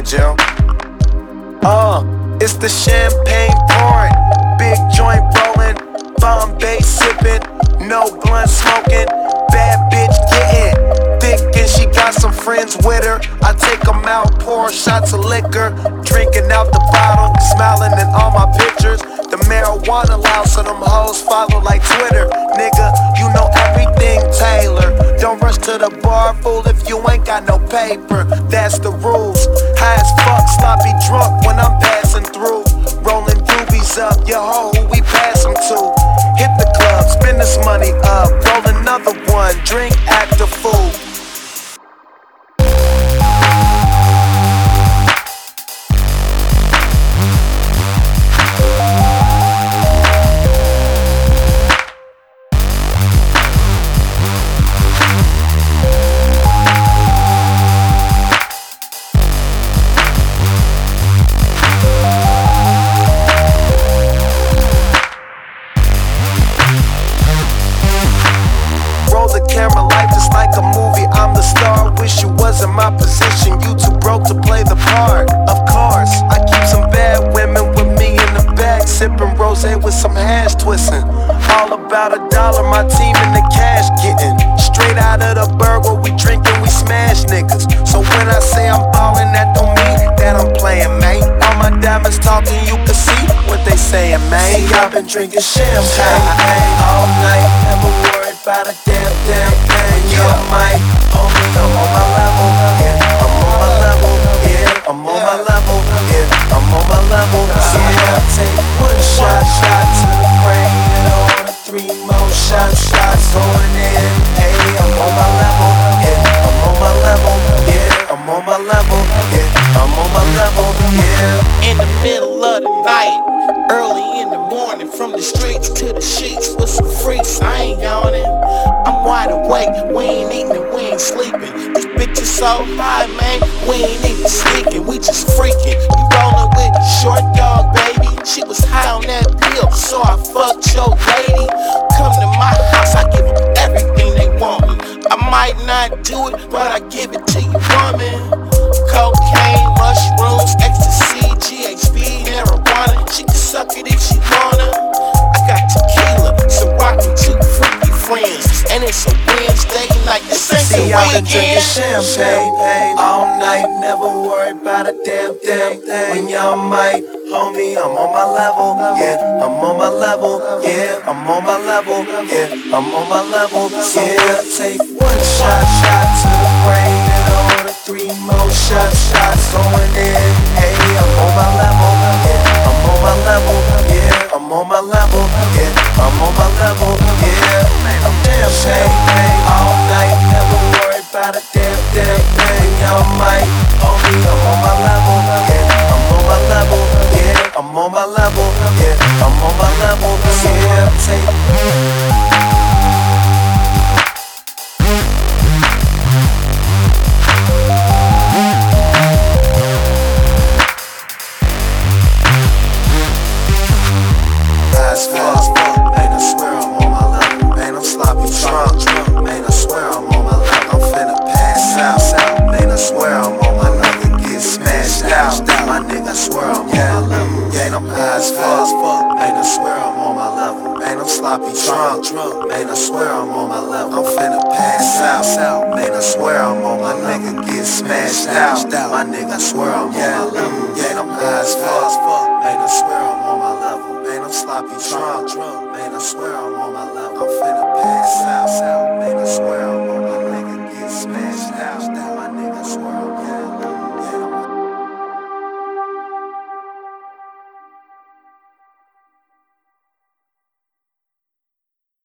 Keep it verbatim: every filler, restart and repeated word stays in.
Jim. Uh, it's the champagne pouring, big joint rolling, Bombay sipping, no blunt smoking, bad bitch getting thick and she got some friends with her. I take them out, pour shots of liquor, drinking out the bottle, smiling in all my pictures. The marijuana loud, so them hoes follow like Twitter. Nigga, you know everything Taylor. Don't rush to the bar, fool, if you ain't got no paper. That's the rules. High as fuck, sloppy drunk when I'm passing through. Rolling doobies up, your hoe, who we pass them to. Hit the club, spend this money up. Roll another one, drink, act a fool. Camera life just like a movie, I'm the star. Wish you was in my position, you too broke to play the part. Of course, I keep some bad women with me in the back, sipping rosé with some hash twisting. All about a dollar, my team in the cash getting. Straight out of the burger, we drinking, we smash niggas. So when I say I'm ballin', that don't mean that I'm playing, man. All my diamonds talking, you can see what they saying, man. See, I've been drinking champagne all night, never worried about a damn damn thing. You're my homie, I'm on my level, yeah. I'm on my level, yeah. I'm on my level, yeah. I'm on my level, yeah. I take one shot, shot to the brain, and on a three more shots, shots going in. Hey, I'm on my level, yeah. I'm on my level, yeah. I'm on my level, yeah. I'm on my level, yeah. In the middle of the night, early in the morning, from the streets to the sheets with some freaks, I ain't yawning. I'm wide awake, we ain't eating and we ain't sleeping. This bitch is so high, man, we ain't even sneaking, we just freaking. You rollin' with Short Dog, baby. She was high on that pill, so I fucked your lady. Come to my house, I give them everything they want me. I might not do it, but I give it to you, woman. Cocaine, mushrooms, ecstasy, G H B, marijuana. She can suck it if she wanna. I got tequila, some rockin' two freaky friends, and it's a Wednesday night. This ain't the See, I've been drinking weekend. champagne all night, never worried about a damn damn thing. When y'all might, homie, I'm on my level, yeah. I'm on my level, yeah. I'm on my level, yeah. I'm on my level, yeah. Take one shot, shot to the brain, and on a three more shots, shots going in. Hey, I'm on my level, yeah. I'm on my level, yeah. I'm on my level, yeah. I'm on my level, yeah. I'm damn champagne all night, never worried about a damn damn thing. Y'all might, homie, I'm on my level, yeah. I'm on my level, yeah. I'm on my level, yeah. I'm on my level, yeah. Take as far as fuck, man, I swear I'm on my level. Man, I'm sloppy drunk, drunk, man, I swear I'm on my level. I'm finna pass out, out, man, I swear I'm on my level. Get smashed out, my nigga, I swear I'm on my level. Yeah, I'm high as far as fuck, man, I swear I'm on my level. Man, I'm sloppy drunk, drunk, man, I swear I'm on my level. I'm finna pass out, out, man, I swear I'm on my nigga. Get smashed out, my nigga, I swear I'm on my level. Yeah, I'm high as far as fuck, man, I swear I'm on my level. Man, I'm sloppy drunk, drunk, man, I swear I'm on my level. I'm finna pass out, out, man, I swear I'm on my level.